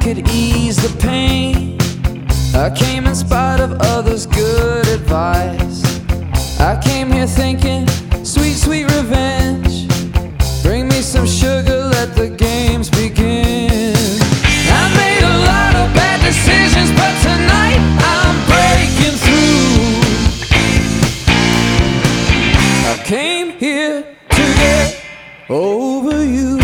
could ease the pain. I came in spite of others' good advice. I came here thinking, sweet, sweet revenge. Bring me some sugar, let the games begin. I made a lot of bad decisions, but tonight I'm breaking through. I came here to get over you.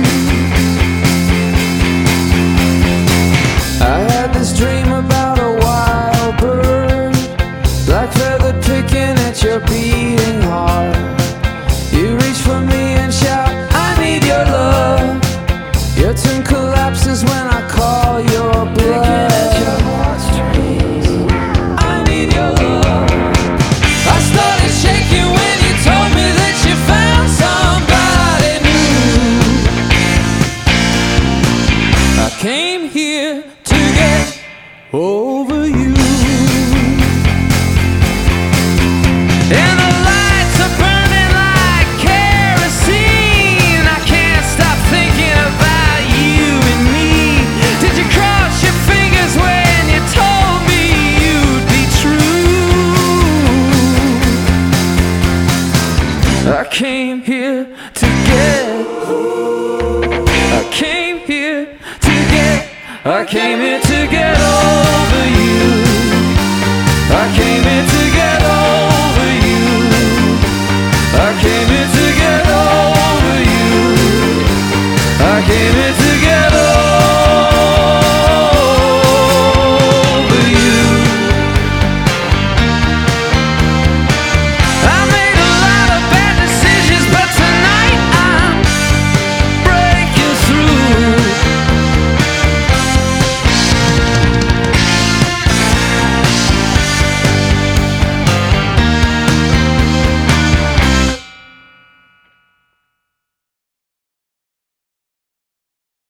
I had this dream about a wild bird, black feathered picking at your beating heart. You reach for me and shout, I need your love. Your tune collapses when I call your bluff. Picking at your heartstrings, I need your love. I started shaking when you told me that you found somebody new. I came here to get over you. And the lights are burning like kerosene. I can't stop thinking about you and me. Did you cross your fingers when you told me you'd be true? I came here to get, I came here to get, I came here to get over you. I came here to